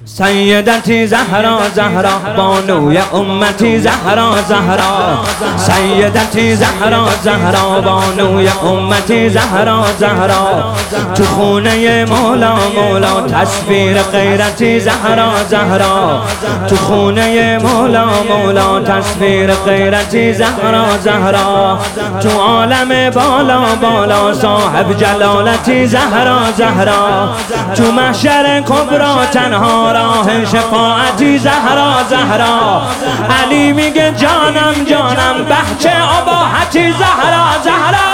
سیدتی زهرا زهرا بانوی امتی زهرا زهرا سیدتی زهرا زهرا بانوی امتی زهرا زهرا تو خونه مولا مولا تصویر غیرتی زهرا زهرا تو خونه مولا مولا تصویر غیرتی زهرا زهرا تو عالم بالا بالا صاحب جلالتی زهرا زهرا تو محشر کبرا تنها راه شفاعتی زهرا زهرا علی میگه جانم جانم بهچه اباحتی زهرا زهرا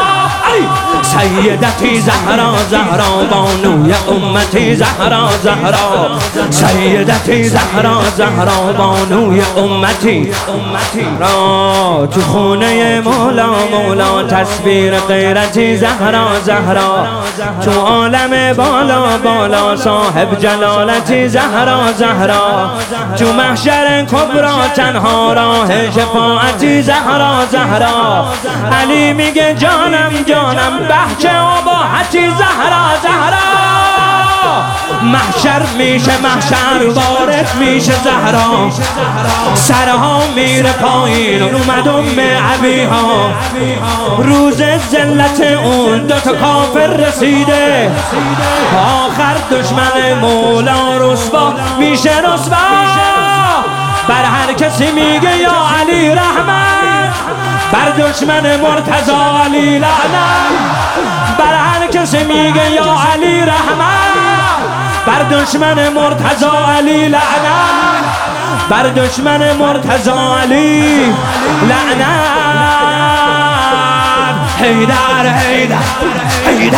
سیدتی زهرا زهرا بانوی امتی زهرا زهرا سیدتی زهرا زهرا بانوی امتی را تو خونه مولا مولا تصویر غیرتی زهرا زهرا تو عالم بالا بالا صاحب جلالتی زهرا زهرا تو محشر کبرا تنها راه شفاعتی زهرا زهرا علی میگه جانم جانم بهچه اباحتی زهرا زهرا محشر میشه محشر وارد میشه زهرا سرها میره پایین اومد عبی ها روز ذلت اون دوتا کافر رسیده آخر دشمن مولا رسوا میشه رسوا بر هر کسی میگه یا علی رحمت بر دشمن مرتضی علی لعنت بر هر کسی میگه یا علی رحمت بر دشمن مرتضی علی لعنت بر دشمن مرتضی علی لعنت حیدر حیدر حیدر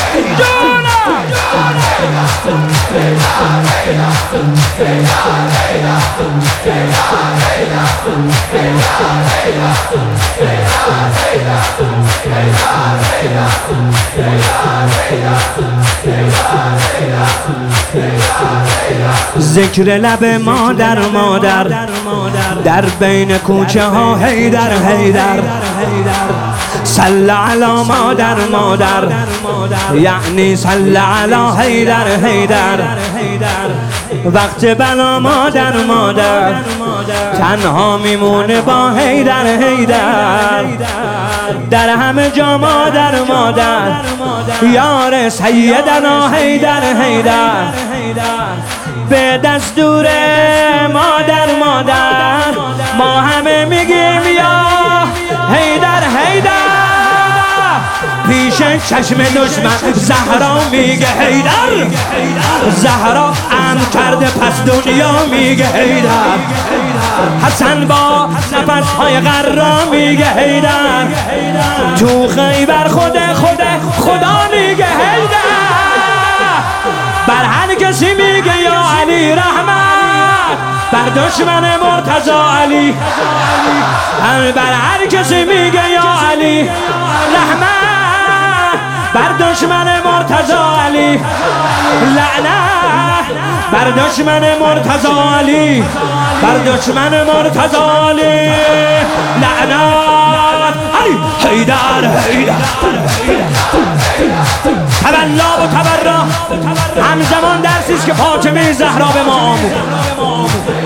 ذکر لب مادر مادر در بین کوچه ها حیدر حیدر صل علی مادر مادر یعنی صل علی حیدر حیدر وقت بلا مادر مادر تنها میمونه با حیدر حیدر در همه جا مادر مادر یار سیدنا حیدر حیدر به دستور مادر مادر ما همه میگیم یا حیدر حیدر پیش چشم دشمن زهرا میگه حیدر زهرا امر کرده پس دنیا میگه حیدر حسن با نفس های غرا میگه حیدر تو خیبر خدا میگه حیدر بر هر کسی میگه یا علی رحمت بر دشمن مرتضی علی بر هر کسی میگه یا علی رحمت بر دشمن مرتضی علی لعنت بر دشمن مرتضی علی بر دشمن مرتضی علی لعنت حیدر حیدر تولا و تبرا همزمان درسیست که فاطمه زهرا به ما آموخت